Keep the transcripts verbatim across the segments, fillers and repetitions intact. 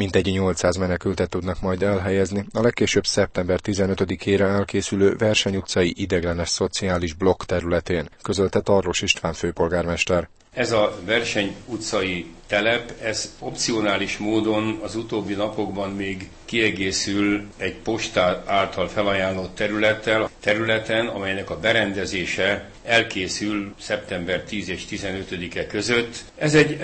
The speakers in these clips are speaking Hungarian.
Mintegy nyolcszáz menekültet tudnak majd elhelyezni a legkésőbb szeptember tizenötödikére elkészülő Verseny utcai ideiglenes szociális blokk területén, közölte Tarlós István főpolgármester. Ez a Verseny utcai telep, ez opcionális módon az utóbbi napokban még kiegészül egy postá által felajánlott területtel, területen, amelynek a berendezése elkészül szeptember tíz és tizenötödike között. Ez egy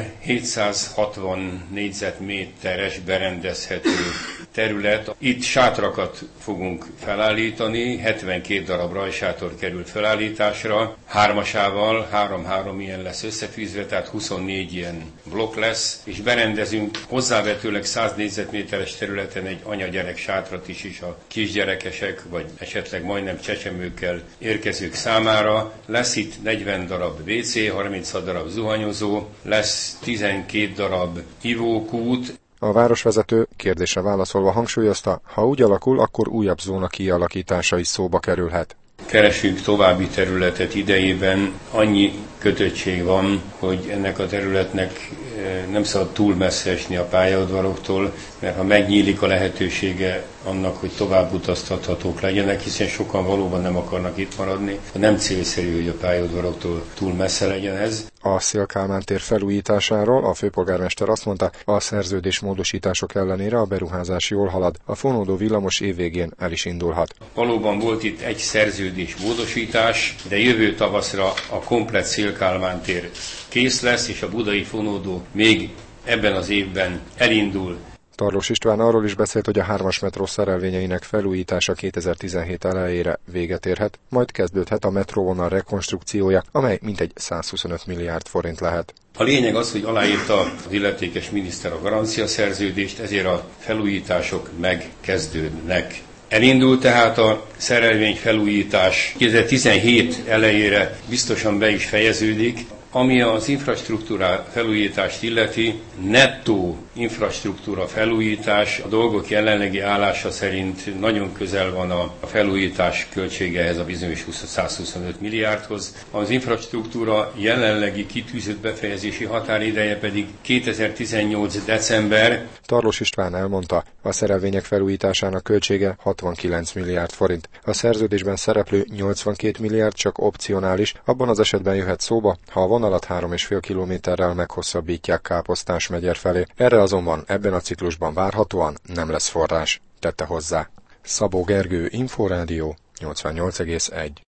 ezerhétszázhatvan négyzetméteres berendezhető terület. Itt sátrakat fogunk felállítani, hetvenkét darab rajsátor kerül felállításra, hármasával, három-három ilyen lesz összefűzve, tehát huszonnégy ilyen blokk lesz, és berendezünk hozzávetőleg száz négyzetméteres területen egy anya-gyerek sátrat is, is a kisgyerekesek, vagy esetleg majdnem csecsemőkkel érkezők számára. Lesz itt negyven darab vé cé, harminchat darab zuhanyozó, lesz tizenkét darab ivókút. A városvezető kérdésre válaszolva hangsúlyozta, ha úgy alakul, akkor újabb zóna kialakítása is szóba kerülhet. Keresünk további területet idejében, annyi kötöttség van, hogy ennek a területnek nem szabad túl messze esni a pályaudvaroktól, mert ha megnyílik a lehetősége annak, hogy tovább utaztathatók legyenek, hiszen sokan valóban nem akarnak itt maradni, nem célszerű, hogy a pályaudvaroktól túl messze legyen ez. A Széll-Kálmán tér felújításáról a főpolgármester azt mondta, a szerződés módosítások ellenére a beruházás jól halad, a fonódó villamos évvégén el is indulhat. Valóban volt itt egy szerződés módosítás, de jövő tavaszra a komplett Széll-Kálmán tér kész lesz, és a budai fonódó még ebben az évben elindul. Tarlós István arról is beszélt, hogy a hármas metró szerelvényeinek felújítása kétezer-tizenhét elejére véget érhet, majd kezdődhet a metróvonal rekonstrukciója, amely mintegy százhuszonöt milliárd forint lehet. A lényeg az, hogy aláírta az illetékes miniszter a garanciaszerződést, ezért a felújítások megkezdődnek. Elindul tehát a szerelvény felújítás, kétezer-tizenhét elejére biztosan be is fejeződik. Ami az infrastruktúra felújítást illeti, nettó infrastruktúra felújítás a dolgok jelenlegi állása szerint nagyon közel van a felújítás költségehez, a bizonyos százhuszonöt milliárdhoz. Az infrastruktúra jelenlegi kitűzött befejezési határideje pedig kétezer-tizennyolc december. Tarlós István elmondta, a szerelvények felújításának költsége hatvankilenc milliárd forint. A szerződésben szereplő nyolcvankét milliárd csak opcionális, abban az esetben jöhet szóba, ha a vonalat három és fél kilométerrel meghosszabbítják Káposztás megyer felé. Erre azonban ebben a ciklusban várhatóan nem lesz forrás, tette hozzá. Szabó Gergő, Inforádió, nyolcvannyolc egész egy.